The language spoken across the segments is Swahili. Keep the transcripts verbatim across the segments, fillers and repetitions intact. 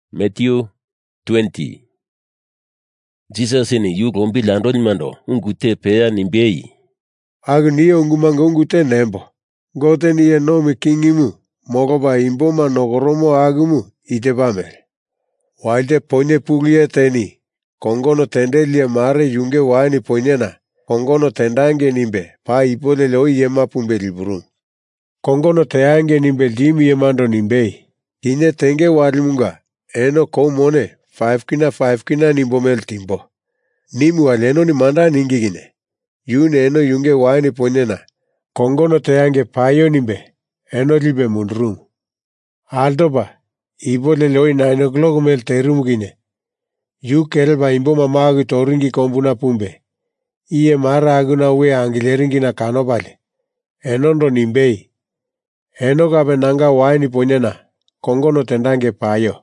Matthew twenty. Jesus ni yu gombi lando ni mando ungute pea nimbei. Agni ungumanga ungute nembo. Gote ni enomi kingimu. Mogo ba imboma nogoromo agumu ite bamere. Walde ponye puglie teni. Kongono tendelia mare yunge wani ponyena. Kongono tendange nimbe. Pa ipole leo yema pumbeli burum. Kongono teange nimbe limi yemando nimbei. Kine tenge walimunga. Eno koumone. Five kina five kina nimbomel timbo. Nimu waleno ni manda ningigine. Yune eno yunge wani ponyena. Kongono teange payo nimbe. Eno libe mundrum. Aldo ba. Ibole loi nine o'clock mel terumugine. Yu kelba imbo mamagu toringi kombuna pumbe. Iye mara aguna we angileringi na kanobale. Enondo nimbei. Eno gabe nanga wani ponyena. Kongono tendange payo.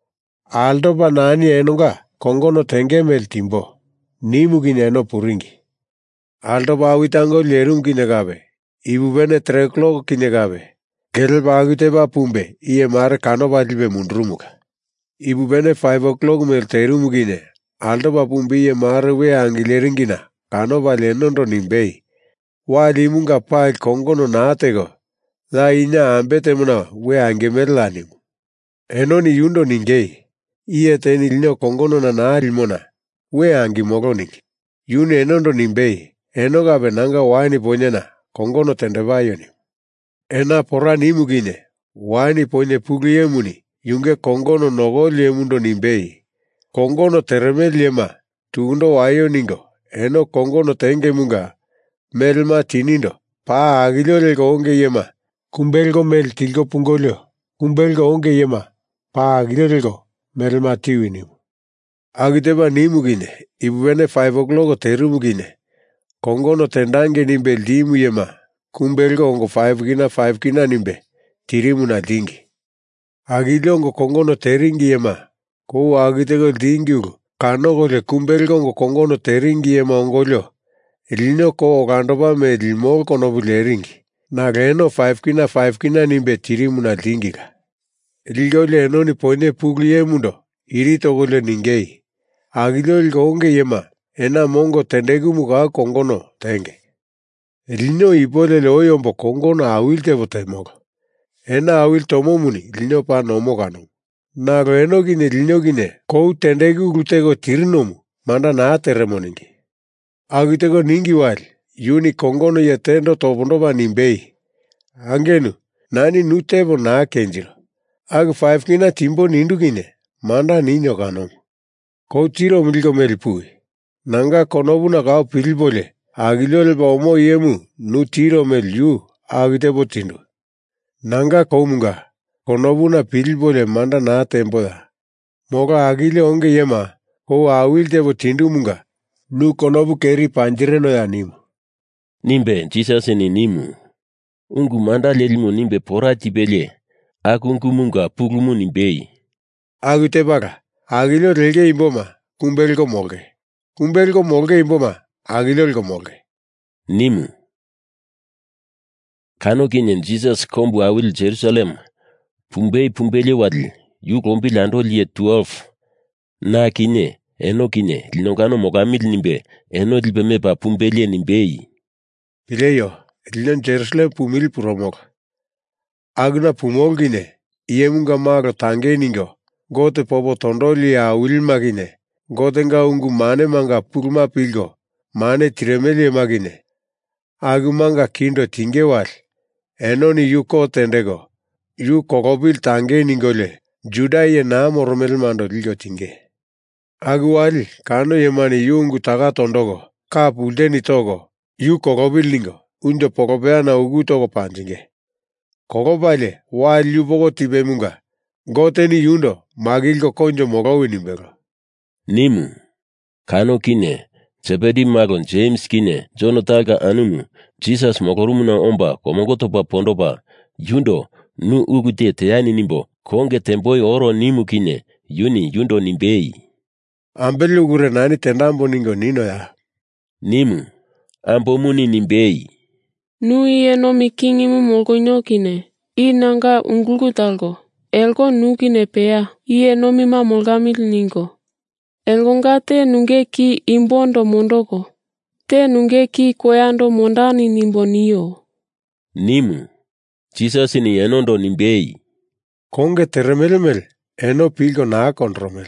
Aldo ba nani enonga. Kongono tenge mel timbo. Nimugine eno puringi. Aldo ba awitango lerum kine gabe. Ibu bene three o'clock kine gabe. Kel bagute ba pumbe. Iye mara kanobale be mundrumuka. Ibu bene five o'clock mel terumugine. Aldo ba pumbe iye mara we angileringina. Kanobale enondo nimbei. Wali munga pa kongono naatego. La inya ambete muna we angemelanimu. Eno ni yundo ningei. Iye teni lino kongono na naari mona. We angi mogoningi. Yune enondo nimbei. Eno gabe nanga wani ponyena. Kongono tendebayo ni. Ena pora nimugine. Wani ponye puglie muni. Yunge kongono nogolie mundo nimbei. Kongono teremeliema. Tuundo wayo ningo. Eno kongono tenge munga. Melma tinindo. Pa agilio lego onge yema. Kumbelgo mel tilgo pungolio. Kumbelgo onge yema. Pa agilio lego. Melma tiwinimu. Agiteba nimugine. Ibubene five o'clock terumugine. Kongono tendange nimbe limu yema. Kumbelgo ongo five kina five kina nimbe. Tirimu na dingi. Agilio ongo kongono teringi yema. Kou agitego dingi ugo. Kano le kumbelgo ongo kongono teringi yema ongolio. Ilino ko ogandoba me limo kono buleringi. Na geno five kina five kina nimbe tirimu na dingi ka. Ilgo le eno ni ponye puglie mundo. Irito gole ningei. Agilio ilgo onge yema. Ena mongo tendegu muga kongono tenge. Ilino ibole le oyombo kongono awilte bote mogo. Ena awil tomo muni. Ilino pa nomo gano. Na geno gine ilino gine. Kou tendegu gutego tirinomu. Manda na teremoningi. Agitego ningi wali. Yuni kongono yetendo tobondoba nimbei. Angenu. Nani nutebo na kenjiro. Ag five kina timbo nindu gine. Manda ninyo ganomu. Kou tiro milgo melipui. Nanga konobu na gao pilbole. Agilio leba omo yemu. Nu tiro mel yu. Agitebo tindu. Nanga kou munga. Konobu na pilbole manda na temboda. Moga agilio onge yema. Kou awil tebo tindu munga. Nu konobu keri panjireno ya nimu. Nimbe Jesus ni nimu. Ungu manda lelimu nimbe pora tibele. Akungu munga puglumu nimbei. Agute baga. Agilio relge imboma. Kumbelgo moge. Kumbelgo moge imboma. Agilio moge. Nimu. Kano kinyen Jesus kombu awil Jerusalem. Pumbei pumbele wadli. Yu kombi lando liye twelve. Na kinye. Eno kine, linongano mogamil nimbe, eno libeme pa pumbele nimbei. Pileyo, linon Jerusalem pumil puromog. Agna pumogine, iemunga maga tange ningo, gote popo tondoli ya wilmagine, gotenga ungu mane manga purma pilgo, mane tiremeli magine. Agumanga kindo tingewal, eno ni yuko tendego, yu kogobil tange ningole, juda ye na moromel mando liyo tinge. Aguwali, kano yemani yungu taga tondogo, ka puldeni togo, yu kogobilingo, unjo pokopea na ugu togo panjinge. Kogobale, wali yu pogo tibe munga, goteni yundo, magilgo konjo mogawi nimbego. Nimu, kano kine, Zebedi magon James kine, Jonotaga anumu, Jesus mogorumu na omba, komogotopa pondopa, yundo, nu ugu te teani nimbo, konge temboi oro nimu kine, yuni yundo nimbei. Ambeli ugure nani tendambo ningo nino ya. Nimu. Ambo muni nimbei. Nu iye no mikingi mu mogo nyokine. I nanga ungulu talgo. elko nukine pea iye nomima molgamil ningo. Elko nga te nunge ki imbondo mondoko. Te nunge ki koyando mondani nimbo niyo. Nimu, Jesus ni enondo nimbei. Konge teremelemel, eno pilgo na kontromel.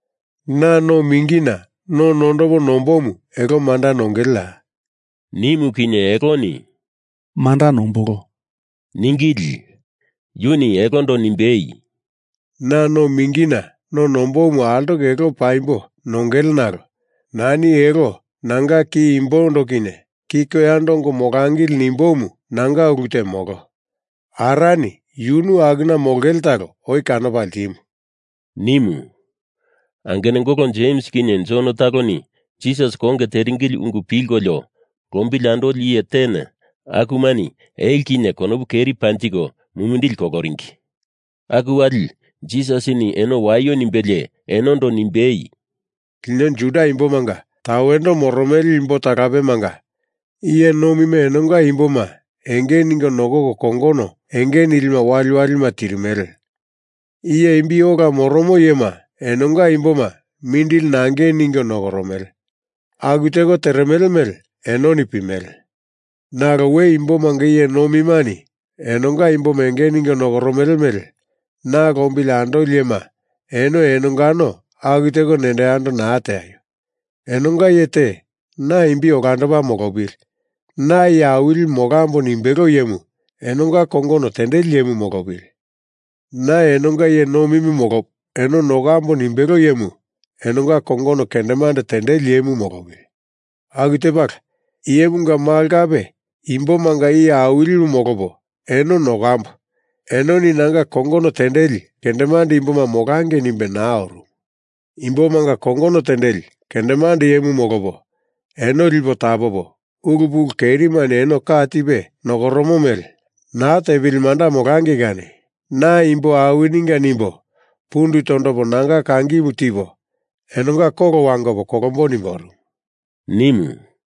Na no mingina, no nondobo nombomu, ego manda nongela. Nimu kine egoni. Manda nomboro. Ningili, yuni egondo nimbei. Na no mingina, no nombomu alto ego paimbo, nongel naro. Nani ego, nanga ki imbondo kine, kiko yandongo mogangil nimbomu, nanga urute mogo. Arani, yunu agna mogel taro, oi kano paltimu. Nimu, angenengokon James kine nzono tagoni, Jesus konge teringili ungu pilgolyo, kombilando liye tene, akumani, eil kine konobu keri pantigo, mumundil kogoringi. Akuwali, Jesus ni eno wayo nimbele, enondo nimbei. Kilnen juda imbo manga, tawendo moromeli imbo takabe manga. Iye nomi me enonga imbo ma, enge ningo nogo kongono, enge nilma wali wali matirimele. Iye imbi oga moromo yema, enonga imbo ma, mindil nange ningo nogoromel. Agutego teremel mel, enoni pimel. Naga we imbo manga iye nomi mani, enonga imbo menge ningo nogoromel mel. Naga ombilando yema, eno enongano, agutego nende ando na ateayo. Enonga yete, na imbi ogando ba mogobil. Na ya wil mogambo nimbego yemu, enonga kongono tendel yemu mogobil. Na enonga ye no mimi mogob, eno nogambo nimbego yemu, enonga kongono kendemande tendel yemu mogobil. Agute bak, iyemunga malgabe, imbo manga iya wil mogobo, eno nogambo. Eno ni nanga kongono tendeli, kendemande imbo ma mogange nimbe naoru. Imbo manga kongono tendeli, kendemande yemu mogobo, eno ribo tabobo. Ugubul keri mane eno katibe, nogoromo mel. Na te vilmanda mogange gane. Na imbo awininga nimbo. Pundu tondobo nanga kangi mutibo. Enonga kogo wangobo kogombo nimboru. Nimu.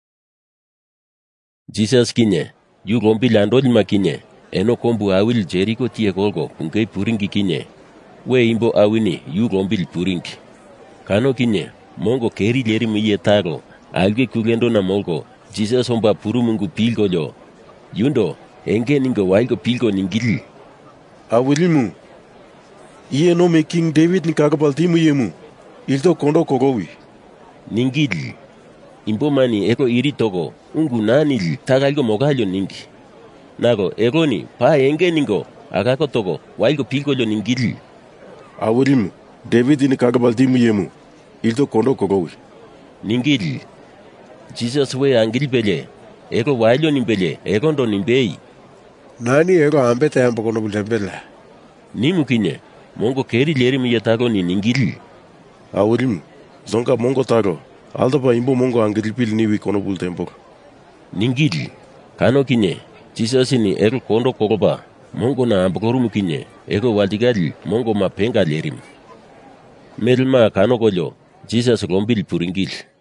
Jesus kine, yu gombi lando lima kine. Eno kombu awil Jericho tie golgo kungei puringi kine. We imbo awini yu gombil puringi. Kano kine, mongo keri leri miye tago. Alge kugendo na molgo. Jesus omba purumungu pilgo yo. Yundo, enge ningo waigo pilgo ningili. Awilimu. Iye no me King David ni kagapaltimu yemu. Ilto kondo kogowi. Ningili. Imbo mani eko iri togo. Ungu nanili tagalgo mogalyo ningi. Nago egoni pa enge ningo. Agako togo waigo pilgo yo ningili. Awilimu. David ni kagapaltimu yemu. Ilto kondo kogowi. Ningili. Jesus we angil bele, ego wailo nimbele, ego ndo nimbei. Nani ego ambete ambo kono bulembela. Nimu kine, mongo keri leri miyatago ni ningili. Awilimu, zonka mongo tago, alda pa imbo mongo angil pil niwi kono bultempo. Ningili, kano kine, Jesus ni ego kondo kogoba, mongo na ambo korumu kine, ego wadigali, mongo mapenga lerim. Melma kano kolyo, Jesus gombil puringil.